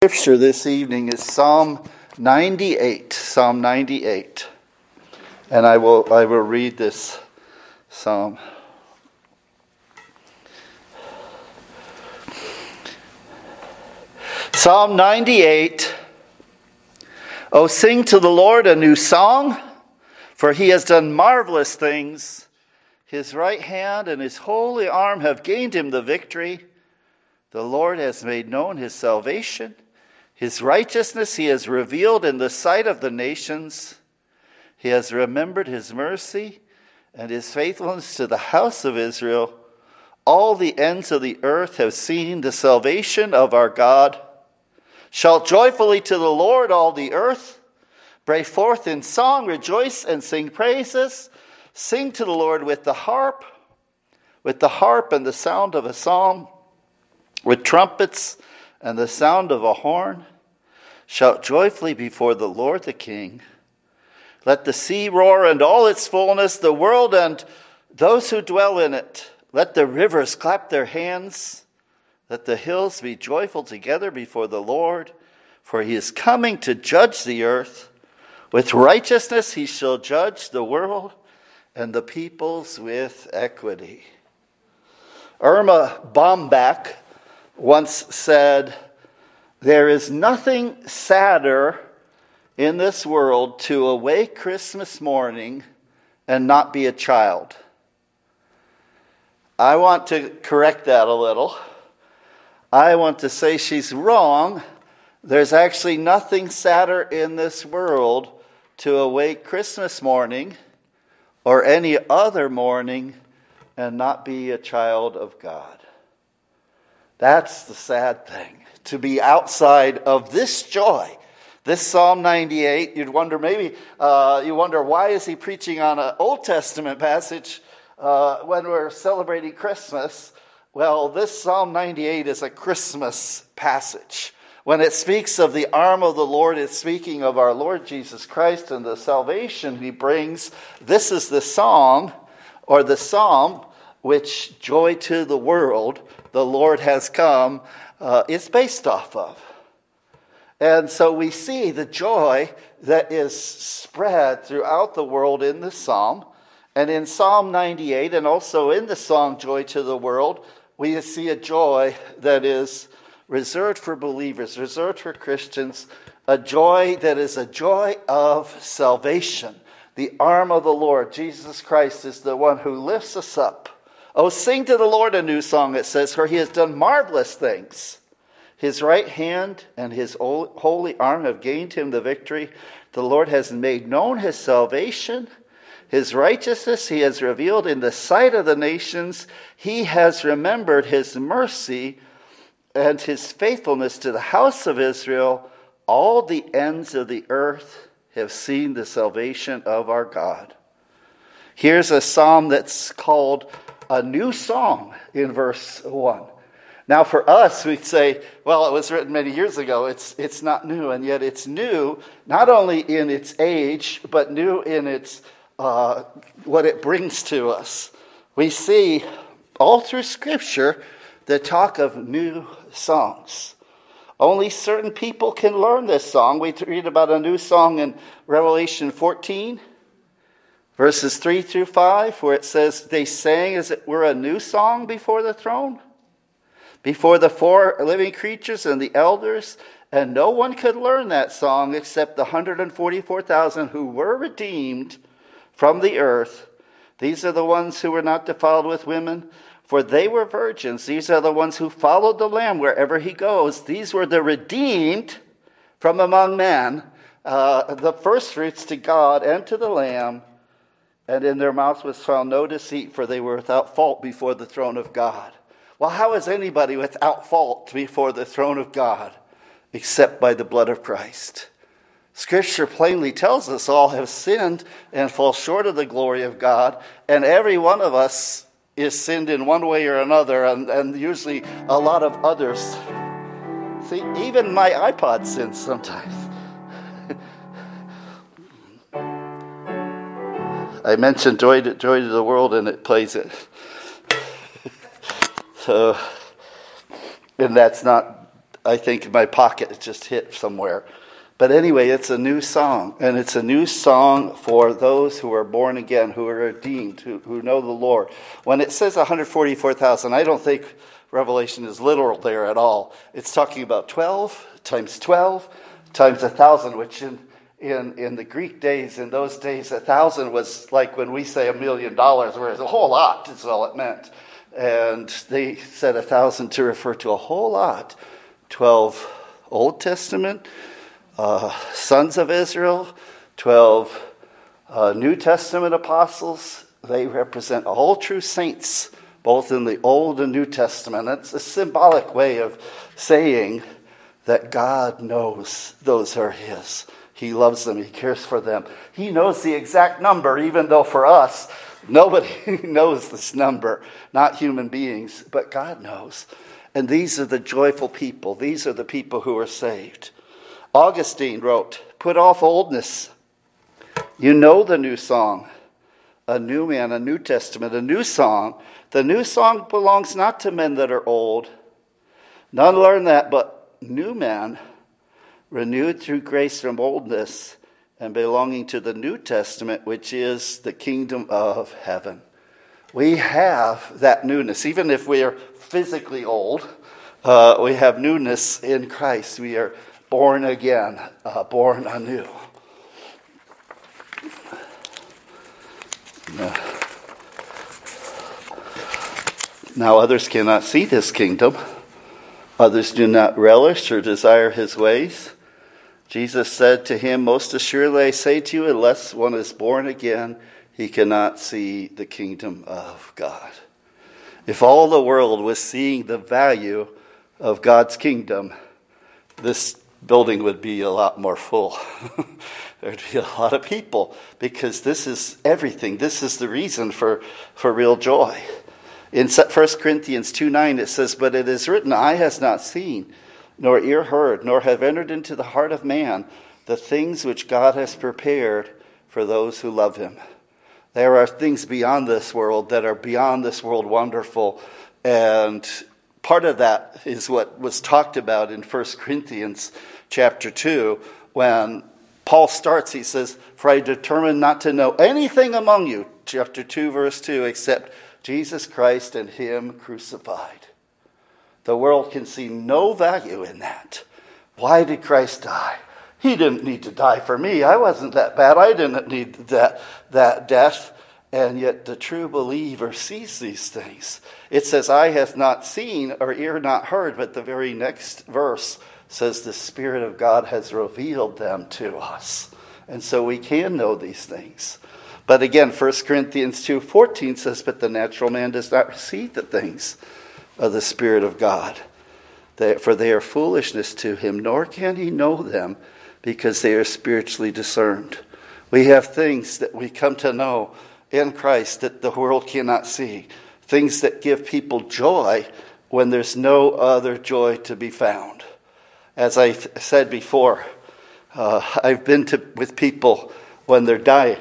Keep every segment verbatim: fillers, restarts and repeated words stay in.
Scripture this evening is Psalm ninety-eight. Psalm ninety-eight. And I will I will read this psalm. Psalm ninety-eight. Oh, sing to the Lord a new song, for he has done marvelous things. His right hand and his holy arm have gained him the victory. The Lord has made known his salvation. His righteousness he has revealed in the sight of the nations. He has remembered his mercy and his faithfulness to the house of Israel. All the ends of the earth have seen the salvation of our God. Shout joyfully to the Lord, all the earth. Break forth in song, rejoice and sing praises. Sing to the Lord with the harp, with the harp and the sound of a psalm, with trumpets and the sound of a horn. Shout joyfully before the Lord the King. Let the sea roar and all its fullness, the world and those who dwell in it. Let the rivers clap their hands. Let the hills be joyful together before the Lord, for he is coming to judge the earth. With righteousness he shall judge the world and the peoples with equity. Irma Bombach once said, "There is nothing sadder in this world to awake Christmas morning and not be a child." I want to correct that a little. I want to say she's wrong. There's actually nothing sadder in this world to awake Christmas morning or any other morning and not be a child of God. That's the sad thing, to be outside of this joy. This Psalm ninety-eight, you'd wonder maybe, uh, you wonder why is he preaching on an Old Testament passage uh, when we're celebrating Christmas? Well, this Psalm ninety-eight is a Christmas passage. When it speaks of the arm of the Lord, it's speaking of our Lord Jesus Christ and the salvation he brings. This is the song, or the psalm, which joy to the world, the Lord has come, uh, is based off of. And so we see the joy that is spread throughout the world in this psalm. And in Psalm ninety-eight, and also in the song Joy to the World, we see a joy that is reserved for believers, reserved for Christians, a joy that is a joy of salvation. The arm of the Lord, Jesus Christ, is the one who lifts us up. Oh, sing to the Lord a new song, it says, for he has done marvelous things. His right hand and his holy arm have gained him the victory. The Lord has made known his salvation. His righteousness he has revealed in the sight of the nations. He has remembered his mercy and his faithfulness to the house of Israel. All the ends of the earth have seen the salvation of our God. Here's a psalm that's called a new song in verse one. Now for us, we'd say, well, it was written many years ago. It's it's not new, and yet it's new, not only in its age, but new in its uh, what it brings to us. We see all through Scripture the talk of new songs. Only certain people can learn this song. We read about a new song in Revelation fourteen, verses three through five, where it says, they sang as it were a new song before the throne, before the four living creatures and the elders, and no one could learn that song except the one hundred forty-four thousand who were redeemed from the earth. These are the ones who were not defiled with women, for they were virgins. These are the ones who followed the Lamb wherever he goes. These were the redeemed from among men, uh, the firstfruits to God and to the Lamb. And in their mouths was found no deceit, for they were without fault before the throne of God. Well, how is anybody without fault before the throne of God except by the blood of Christ? Scripture plainly tells us all have sinned and fall short of the glory of God, and every one of us is sinned in one way or another, and, and usually a lot of others. See, even my iPod sins sometimes. I mentioned Joy to, Joy to the World, and it plays it. So, and that's not I think, in my pocket. It just hit somewhere. But anyway, it's a new song, and it's a new song for those who are born again, who are redeemed, who, who know the Lord. When it says one hundred forty-four thousand, I don't think Revelation is literal there at all. It's talking about twelve times twelve times one thousand, which in, in, in the Greek days, in those days, one thousand was like when we say a million dollars, whereas a whole lot is all it meant. And they said one thousand to refer to a whole lot. twelve Old Testament uh, sons of Israel, twelve uh, New Testament apostles. They represent all true saints, both in the Old and New Testament. It's a symbolic way of saying that God knows those are his. He loves them. He cares for them. He knows the exact number, even though for us, nobody knows this number, not human beings, but God knows. And these are the joyful people. These are the people who are saved. Augustine wrote, "Put off oldness. You know the new song. A new man, a new testament, a new song. The new song belongs not to men that are old. None learn that, but new men, renewed through grace from oldness, and belonging to the New Testament, which is the kingdom of heaven." We have that newness. Even if we are physically old, uh, we have newness in Christ. We are born again, uh, born anew. Now others cannot see this kingdom. Others do not relish or desire his ways. Jesus said to him, "Most assuredly I say to you, unless one is born again, he cannot see the kingdom of God." If all the world was seeing the value of God's kingdom, this building would be a lot more full. There'd be a lot of people, because this is everything. This is the reason for, for real joy. In First Corinthians two nine it says, "But it is written, eye has not seen, nor ear heard, nor have entered into the heart of man the things which God has prepared for those who love him." There are things beyond this world that are beyond this world wonderful. And part of that is what was talked about in First Corinthians chapter two, when Paul starts, he says, "For I determined not to know anything among you," chapter two, verse two, "except Jesus Christ and him crucified." The world can see no value in that. Why did Christ die? He didn't need to die for me. I wasn't that bad. I didn't need that, that death. And yet the true believer sees these things. It says, "Eye hath not seen, or ear not heard," but the very next verse says the Spirit of God has revealed them to us. And so we can know these things. But again, First Corinthians two fourteen says, "But the natural man does not receive the things of the Spirit of God, for they are foolishness to him, nor can he know them, because they are spiritually discerned." We have things that we come to know in Christ that the world cannot see. Things that give people joy when there's no other joy to be found. As I th- said before, uh, I've been to with people when they're dying.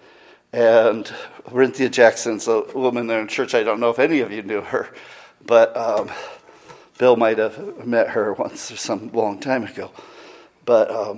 And Cynthia Jackson's a woman there in church. I don't know if any of you knew her, but um, Bill might have met her once or some long time ago. But um,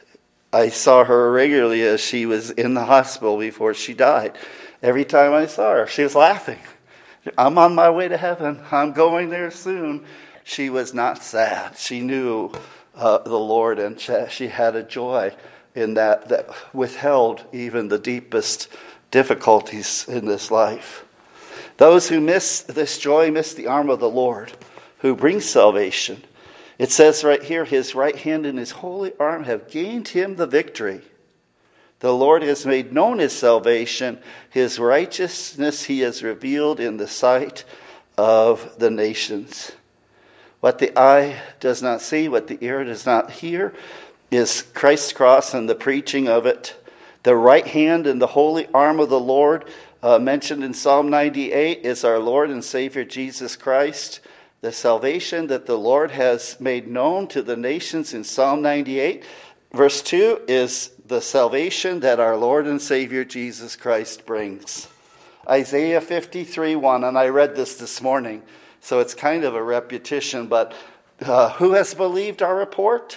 I saw her regularly as she was in the hospital before she died. Every time I saw her, she was laughing. "I'm on my way to heaven. I'm going there soon." She was not sad. She knew uh, the Lord, and she, she had a joy in that that withheld even the deepest difficulties in this life. Those who miss this joy miss the arm of the Lord, who brings salvation. It says right here, "His right hand and his holy arm have gained him the victory. The Lord has made known his salvation. His righteousness he has revealed in the sight of the nations." What the eye does not see, what the ear does not hear, is Christ's cross and the preaching of it. The right hand and the holy arm of the Lord, uh, mentioned in Psalm ninety-eight, is our Lord and Savior Jesus Christ. The salvation that the Lord has made known to the nations in Psalm ninety-eight, verse two, is the salvation that our Lord and Savior Jesus Christ brings. Isaiah fifty-three one, and I read this this morning, so it's kind of a repetition, but Uh, who has believed our report?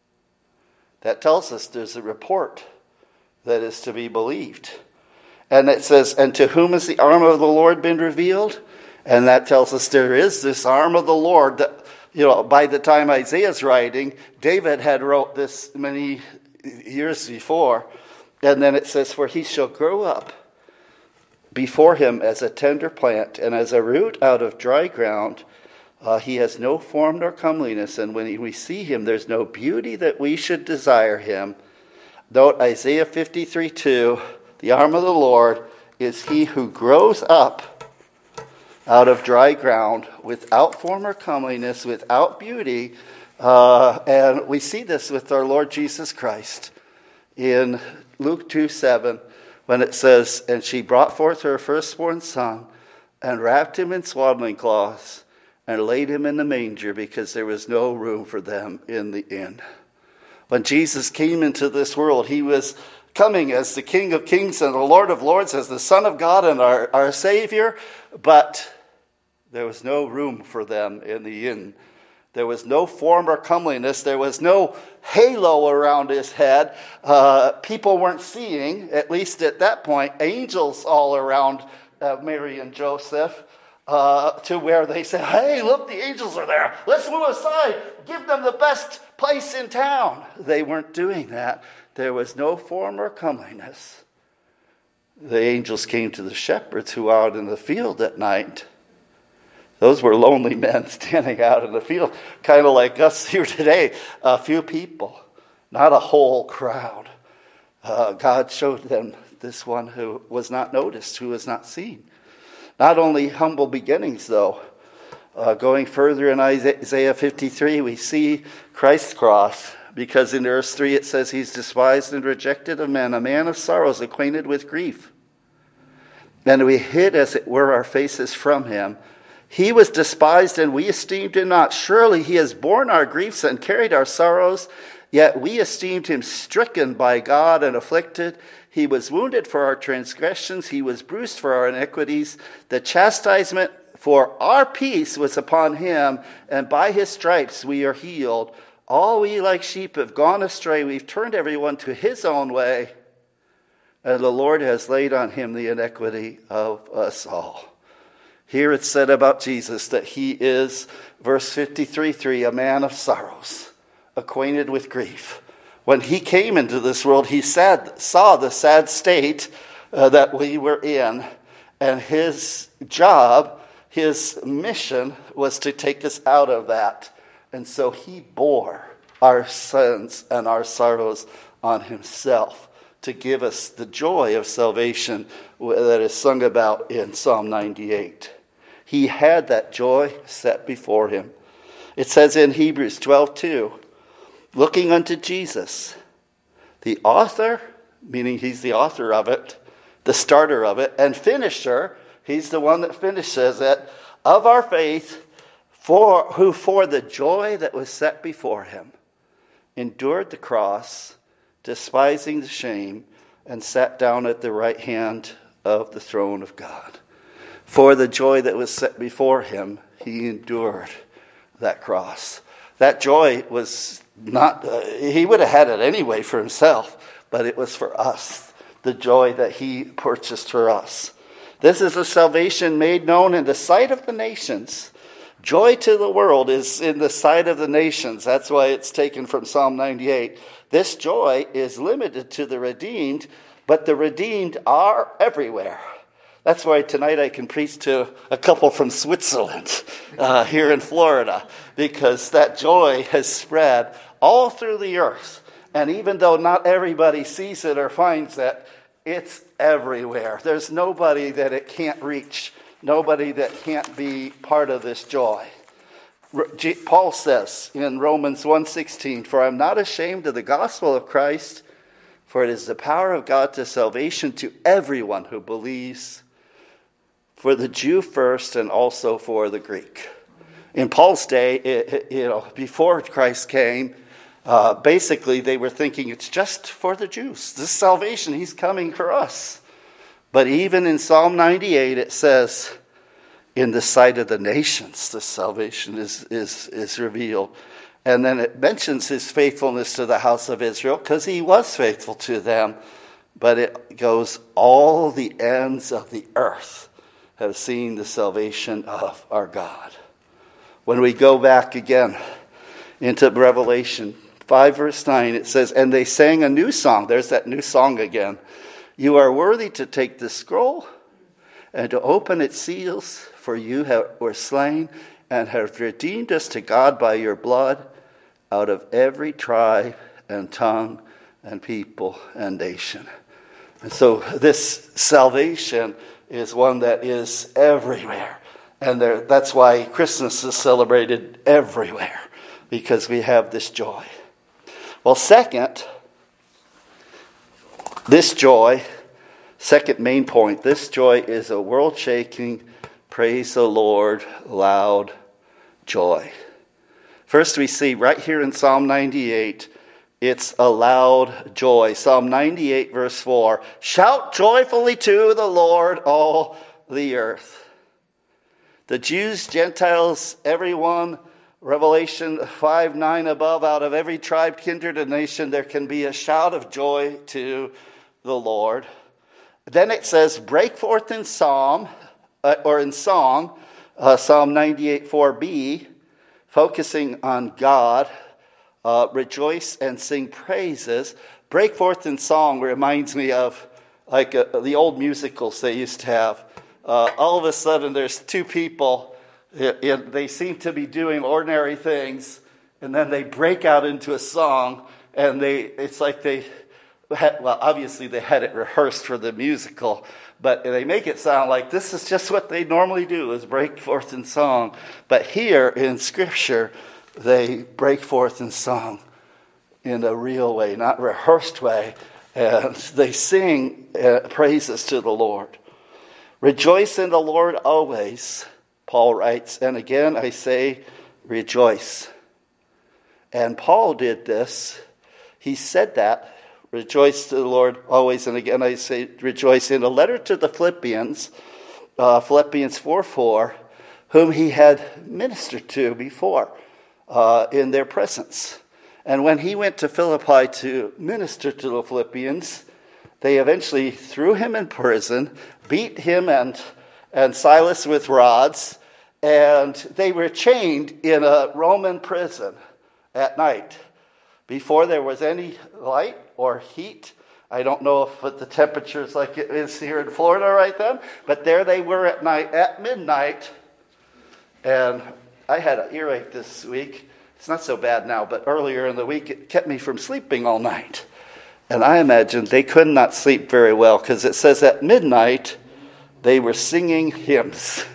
That tells us there's a report that is to be believed. And it says, and to whom has the arm of the Lord been revealed? And that tells us there is this arm of the Lord that, you know, by the time Isaiah's writing, David had wrote this many years before. And then it says, for he shall grow up before him as a tender plant, and as a root out of dry ground. Uh, he has no form nor comeliness, and when we see him, there's no beauty that we should desire him. Note Isaiah fifty-three two, the arm of the Lord is he who grows up out of dry ground, without form or comeliness, without beauty. Uh, and we see this with our Lord Jesus Christ in Luke two seven, when it says, and she brought forth her firstborn son, and wrapped him in swaddling cloths, and laid him in the manger, because there was no room for them in the inn. When Jesus came into this world, he was coming as the King of Kings and the Lord of Lords, as the Son of God and our, our Savior, but there was no room for them in the inn. There was no form or comeliness. There was no halo around his head. Uh, people weren't seeing, at least at that point, angels all around uh, Mary and Joseph, uh, to where they said, hey, look, the angels are there. Let's move aside. Give them the best place in town. They weren't doing that. There was no form or comeliness. The angels came to the shepherds who were out in the field at night. Those were lonely men standing out in the field, kind of like us here today. A few people, not a whole crowd. Uh, God showed them this one who was not noticed, who was not seen. Not only humble beginnings, though. Uh, going further in Isaiah fifty-three, we see Christ's cross, because in verse three it says, he's despised and rejected of men, a man of sorrows, acquainted with grief. And we hid, as it were, our faces from him. He was despised, and we esteemed him not. Surely he has borne our griefs and carried our sorrows, yet we esteemed him stricken by God and afflicted. He was wounded for our transgressions. He was bruised for our iniquities. The chastisement for our peace was upon him, and by his stripes we are healed. All we like sheep have gone astray. We've turned everyone to his own way, and the Lord has laid on him the iniquity of us all. Here it's said about Jesus that he is, verse fifty-three three, a man of sorrows, acquainted with grief. When he came into this world, he sad, saw the sad state uh, that we were in, and his job, his mission was to take us out of that. And so he bore our sins and our sorrows on himself to give us the joy of salvation that is sung about in Psalm ninety-eight. He had that joy set before him. It says in Hebrews twelve two, looking unto Jesus, the author, meaning he's the author of it, the starter of it, and finisher, he's the one that finishes it, of our faith, for who for the joy that was set before him endured the cross, despising the shame, and sat down at the right hand of the throne of God. For the joy that was set before him, he endured that cross. That joy was not, uh, he would have had it anyway for himself, but it was for us, the joy that he purchased for us. This is a salvation made known in the sight of the nations. Joy to the world is in the sight of the nations. That's why it's taken from Psalm ninety-eight. This joy is limited to the redeemed, but the redeemed are everywhere. That's why tonight I can preach to a couple from Switzerland uh, here in Florida, because that joy has spread all through the earth. And even though not everybody sees it or finds it, it's everywhere. There's nobody that it can't reach, nobody that can't be part of this joy. Paul says in Romans one sixteen, for I'm not ashamed of the gospel of Christ, for it is the power of God to salvation to everyone who believes, for the Jew first and also for the Greek. In Paul's day, it, you know, before Christ came, uh, basically they were thinking it's just for the Jews. This salvation, he's coming for us. But even in Psalm ninety-eight, it says, in the sight of the nations, the salvation is, is, is revealed. And then it mentions his faithfulness to the house of Israel because he was faithful to them. But it goes, all the ends of the earth have seen the salvation of our God. When we go back again into Revelation five verse nine, it says, and they sang a new song. There's that new song again. You are worthy to take the scroll and to open its seals, for you have, were slain and have redeemed us to God by your blood out of every tribe and tongue and people and nation. And so this salvation is one that is everywhere. And there, that's why Christmas is celebrated everywhere, because we have this joy. Well, second, this joy, second main point, this joy is a world-shaking, praise the Lord, loud joy. First, we see right here in Psalm ninety-eight, it's a loud joy. Psalm ninety-eight, verse four, shout joyfully to the Lord, all the earth. The Jews, Gentiles, everyone, Revelation five nine above, out of every tribe, kindred, and nation, there can be a shout of joy to the Lord. Then it says, break forth in psalm, uh, or in song, uh, Psalm ninety-eight four b, focusing on God, uh, rejoice and sing praises. Break forth in song reminds me of like uh, the old musicals they used to have. Uh, all of a sudden there's two people, and they seem to be doing ordinary things, and then they break out into a song, and they it's like they had, well, obviously they had it rehearsed for the musical, but they make it sound like this is just what they normally do, is break forth in song. But here in Scripture, they break forth in song in a real way, not rehearsed way, and they sing uh, praises to the Lord. Rejoice in the Lord always, Paul writes, and again I say, rejoice. And Paul did this. He said that, rejoice to the Lord always, and again I say, rejoice, in a letter to the Philippians, uh, Philippians four four, whom he had ministered to before uh, in their presence. And when he went to Philippi to minister to the Philippians, they eventually threw him in prison, beat him and, and Silas with rods, and they were chained in a Roman prison at night. Before there was any light or heat, I don't know if the temperature is like it is here in Florida right then, but there they were at night, at midnight, and I had an earache this week. It's not so bad now, but earlier in the week it kept me from sleeping all night. And I imagine they could not sleep very well, because it says at midnight they were singing hymns.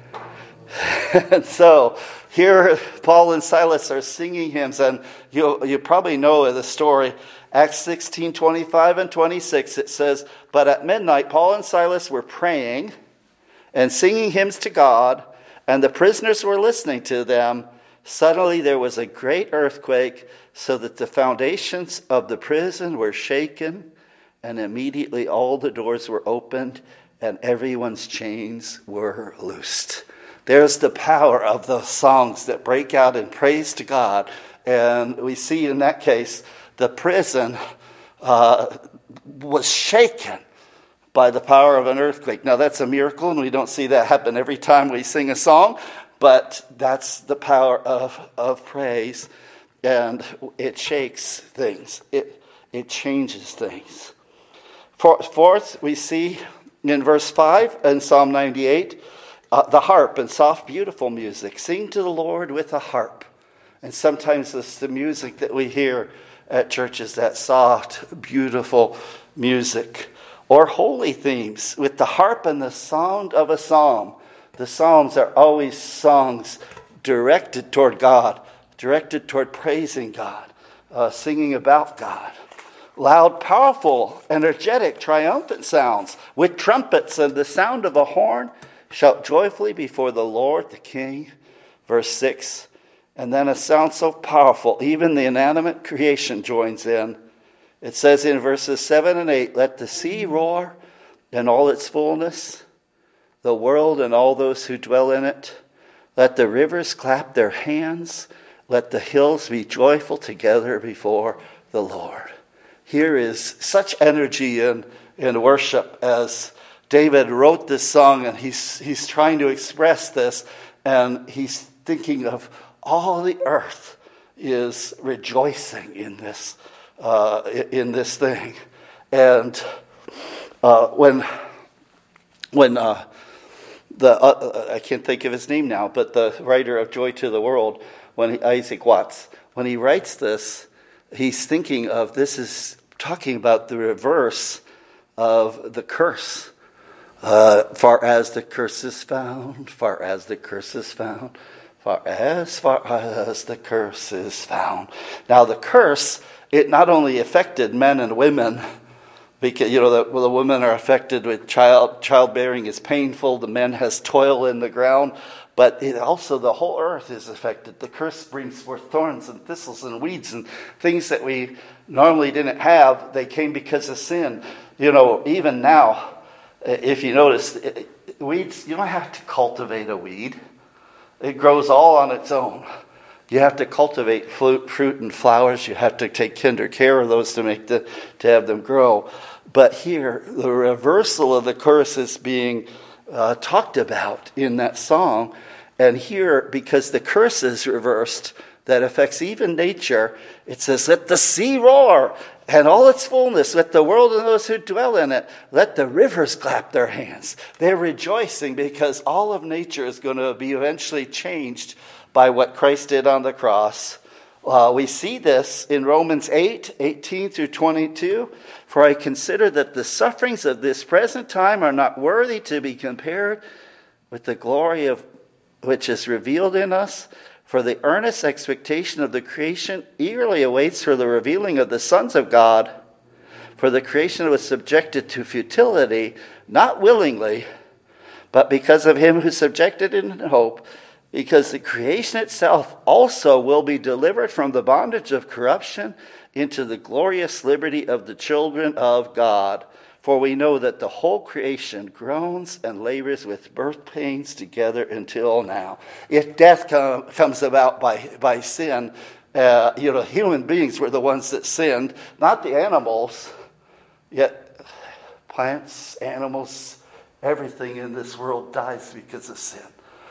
And so here Paul and Silas are singing hymns, and you you probably know the story. Acts sixteen twenty-five and twenty-six, it says, but at midnight Paul and Silas were praying and singing hymns to God, and the prisoners were listening to them. Suddenly there was a great earthquake, so that the foundations of the prison were shaken, and immediately all the doors were opened, and everyone's chains were loosed. There's the power of those songs that break out in praise to God. And we see in that case, the prison uh, was shaken by the power of an earthquake. Now that's a miracle, and we don't see that happen every time we sing a song, but that's the power of, of praise. And it shakes things. It it changes things. Fourth, we see in verse five in Psalm ninety-eight, uh, the harp and soft, beautiful music. Sing to the Lord with a harp. And sometimes it's the music that we hear at churches, that soft, beautiful music. Or holy themes with the harp and the sound of a psalm. The psalms are always songs directed toward God, directed toward praising God, uh, singing about God. Loud, powerful, energetic, triumphant sounds with trumpets and the sound of a horn. Shout joyfully before the Lord, the King. Verse six. And then a sound so powerful, even the inanimate creation joins in. It says in verses seven and eight, let the sea roar in all its fullness, the world and all those who dwell in it. Let the rivers clap their hands. Let the hills be joyful together before the Lord. Here is such energy in, in worship as David wrote this song, and he's he's trying to express this, and he's thinking of all the earth is rejoicing in this uh, in this thing. And uh, when when uh, the uh, I can't think of his name now, but the writer of Joy to the World, when he, Isaac Watts, when he writes this, he's thinking of this is talking about the reverse of the curse. Uh, far as the curse is found, far as the curse is found, far as far as the curse is found. Now the curse, it not only affected men and women, because you know the, well, the women are affected with child childbearing is painful. The men has toil in the ground, but it also the whole earth is affected. The curse brings forth thorns and thistles and weeds and things that we normally didn't have. They came because of sin. You know, even now. If you notice, weeds, you don't have to cultivate a weed. It grows all on its own. You have to cultivate fruit, fruit and flowers. You have to take tender care of those to make the to have them grow. But here, the reversal of the curse is being uh, talked about in that song. And here, because the curse is reversed, that affects even nature, it says, let the sea roar and all its fullness, let the world and those who dwell in it, let the rivers clap their hands. They're rejoicing because all of nature is going to be eventually changed by what Christ did on the cross. Uh, we see this in Romans eight, eighteen through twenty-two. For I consider that the sufferings of this present time are not worthy to be compared with the glory of which is revealed in us. For the earnest expectation of the creation eagerly awaits for the revealing of the sons of God. For the creation was subjected to futility, not willingly, but because of him who subjected it in hope, because the creation itself also will be delivered from the bondage of corruption into the glorious liberty of the children of God. For we know that the whole creation groans and labors with birth pains together until now. If death com- comes about by, by sin, uh, you know, human beings were the ones that sinned, not the animals. Yet plants, animals, everything in this world dies because of sin.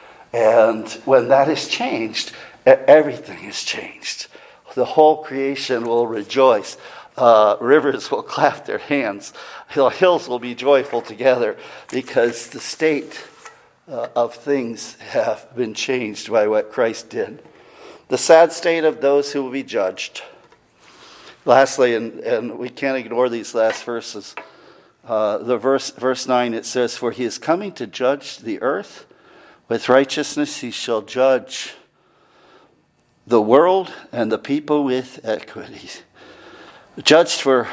And when that is changed, everything is changed. The whole creation will rejoice. Uh, rivers will clap their hands. Hills will be joyful together because the state uh, of things have been changed by what Christ did. The sad state of those who will be judged. Lastly, and, and we can't ignore these last verses, uh, the verse, verse nine, it says, for he is coming to judge the earth. With righteousness he shall judge the world and the people with equity. Judged for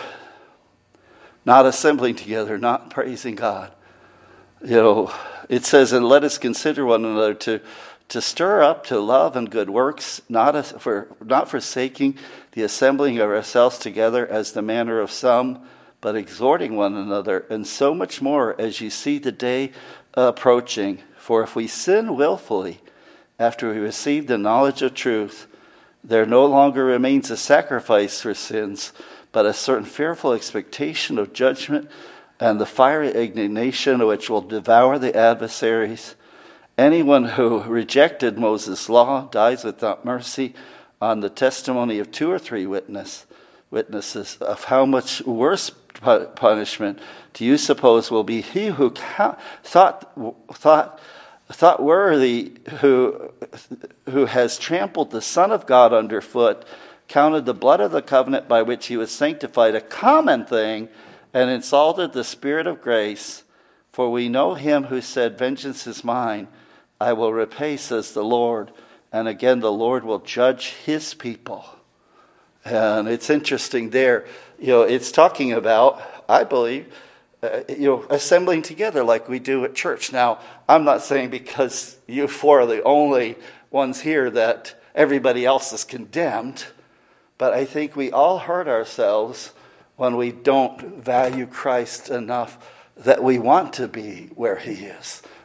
not assembling together, not praising God. You know, it says, and let us consider one another to, to stir up to love and good works, not as for not forsaking the assembling of ourselves together as the manner of some, but exhorting one another, and so much more as you see the day approaching. For if we sin willfully after we receive the knowledge of truth, there no longer remains a sacrifice for sins, but a certain fearful expectation of judgment and the fiery indignation which will devour the adversaries. Anyone who rejected Moses' law dies without mercy on the testimony of two or three witness, witnesses. Of how much worse punishment do you suppose will be he who ca- thought thought thought worthy, who who has trampled the Son of God underfoot, counted the blood of the covenant by which he was sanctified a common thing, and insulted the Spirit of grace? For we know him who said, vengeance is mine, I will repay, says the Lord. And again, the Lord will judge his people. And it's interesting there, you know, it's talking about, I believe, uh, you know, assembling together like we do at church. Now, I'm not saying because you four are the only ones here that everybody else is condemned, but I think we all hurt ourselves when we don't value Christ enough that we want to be where he is,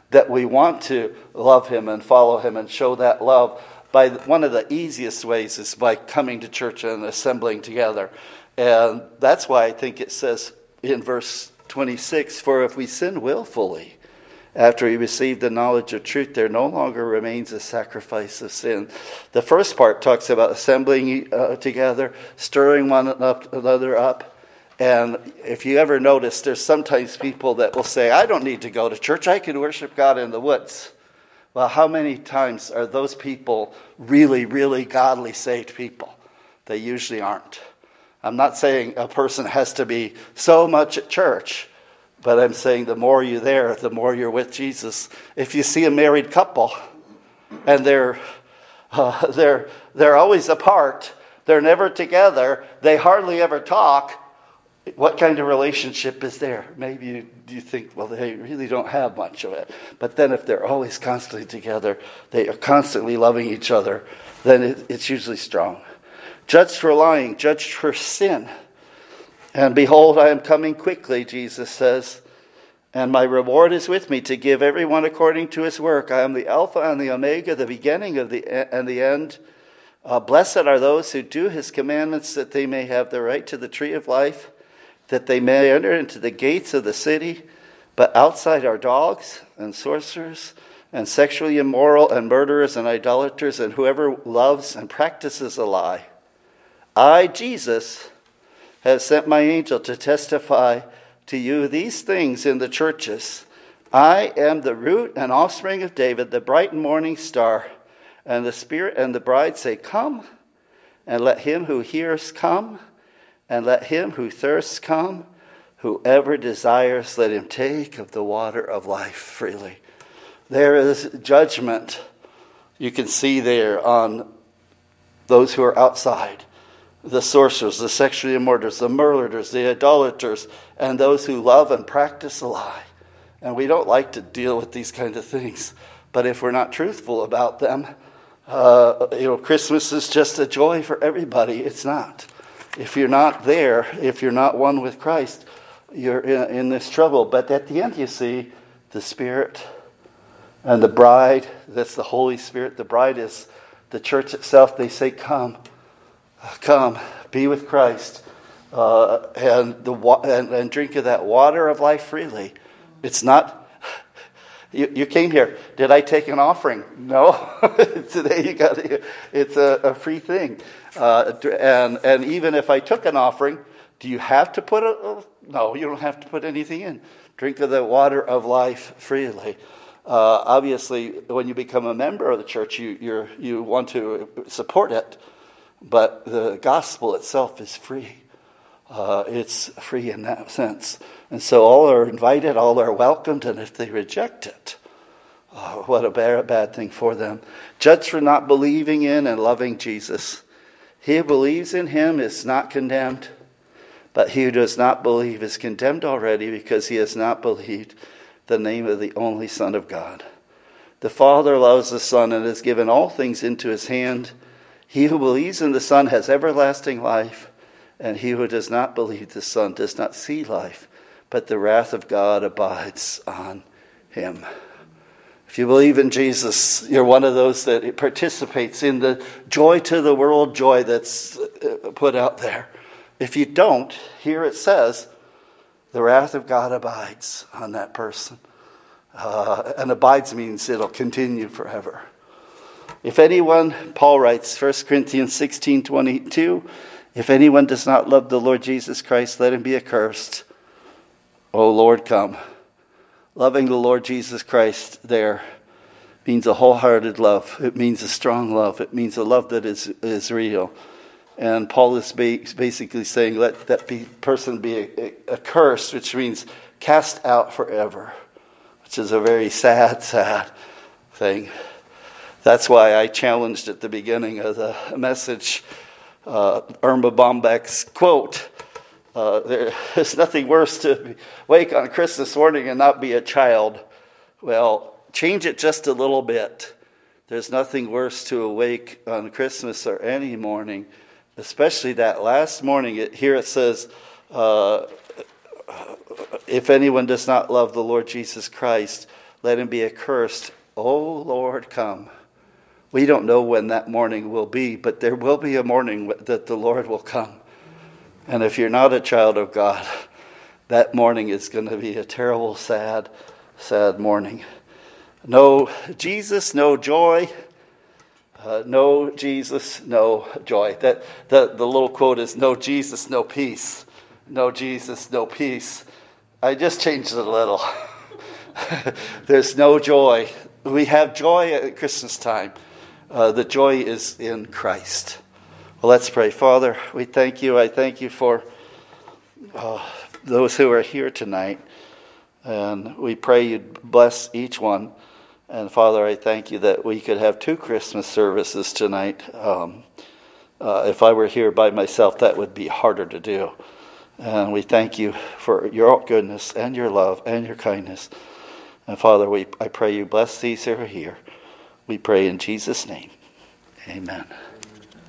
that we want to love him and follow him and show that love. By one of the easiest ways is by coming to church and assembling together. And that's why I think it says in verse twenty-six, for if we sin willfully, after we receive the knowledge of truth, there no longer remains a sacrifice of sin. The first part talks about assembling uh, together, stirring one another up. And if you ever notice, there's sometimes people that will say, I don't need to go to church. I can worship God in the woods. Well, how many times are those people really, really godly, saved people? They usually aren't. I'm not saying a person has to be so much at church, but I'm saying the more you're there, the more you're with Jesus. If you see a married couple and they're uh, they're they're always apart, they're never together, they hardly ever talk, what kind of relationship is there? Maybe you, you think, well, they really don't have much of it. But then if they're always constantly together, they are constantly loving each other, then it, it's usually strong. Judged for lying, judged for sin. And behold, I am coming quickly, Jesus says, and my reward is with me to give everyone according to his work. I am the Alpha and the Omega, the beginning of the and the end. Uh, blessed are those who do his commandments, that they may have the right to the tree of life, that they may enter into the gates of the city. But outside are dogs and sorcerers and sexually immoral and murderers and idolaters and whoever loves and practices a lie. I, Jesus, have sent my angel to testify to you these things in the churches. I am the root and offspring of David, the bright and morning star. And the Spirit and the bride say, come, and let him who hears come. And let him who thirsts come, whoever desires, let him take of the water of life freely. There is judgment you can see there on those who are outside. The sorcerers, the sexually immoral, the murderers, the idolaters, and those who love and practice a lie. And we don't like to deal with these kinds of things. But if we're not truthful about them, uh, you know, Christmas is just a joy for everybody. It's not. If you're not there, if you're not one with Christ, you're in, in this trouble. But at the end, you see the Spirit and the bride. That's the Holy Spirit. The bride is the church itself. They say, come, come, be with Christ, uh, and, the, and, and drink of that water of life freely. It's not, you, you came here. Did I take an offering? No. Today you got it. It's a, a free thing. Uh, and and even if I took an offering, do you have to put a... No, you don't have to put anything in. Drink of the water of life freely. Uh, obviously, when you become a member of the church, you you're, you want to support it. But the gospel itself is free. Uh, it's free in that sense. And so all are invited, all are welcomed, and if they reject it, oh, what a bad, bad thing for them. Judged for not believing in and loving Jesus. He who believes in him is not condemned, but he who does not believe is condemned already because he has not believed the name of the only Son of God. The Father loves the Son and has given all things into his hand. He who believes in the Son has everlasting life, and he who does not believe the Son does not see life, but the wrath of God abides on him. If you believe in Jesus, you're one of those that participates in the joy to the world joy that's put out there. If you don't, here it says, the wrath of God abides on that person. Uh, and abides means it'll continue forever. If anyone, Paul writes, First Corinthians sixteen twenty-two, if anyone does not love the Lord Jesus Christ, let him be accursed. O Lord, come. Loving the Lord Jesus Christ there means a wholehearted love. It means a strong love. It means a love that is, is real. And Paul is basically saying, let that be, person be accursed, which means cast out forever, which is a very sad, sad thing. That's why I challenged at the beginning of the message uh, Irma Bombeck's quote, uh, there's nothing worse to wake on Christmas morning and not be a child. Well, change it just a little bit. There's nothing worse to awake on Christmas or any morning, especially that last morning. It, here it says, uh, if anyone does not love the Lord Jesus Christ, let him be accursed. Oh, Lord, come. We don't know when that morning will be, but there will be a morning that the Lord will come. And if you're not a child of God, that morning is going to be a terrible, sad, sad morning. No Jesus, no joy. Uh, no Jesus, no joy. That the, the little quote is, no Jesus, no peace. No Jesus, no peace. I just changed it a little. There's no joy. We have joy at Christmas time. Uh, the joy is in Christ. Well, let's pray. Father, we thank you. I thank you for uh, those who are here tonight. And we pray you'd bless each one. And Father, I thank you that we could have two Christmas services tonight. Um, uh, if I were here by myself, that would be harder to do. And we thank you for your goodness and your love and your kindness. And Father, we I pray you bless these who are here. We pray in Jesus' name. Amen.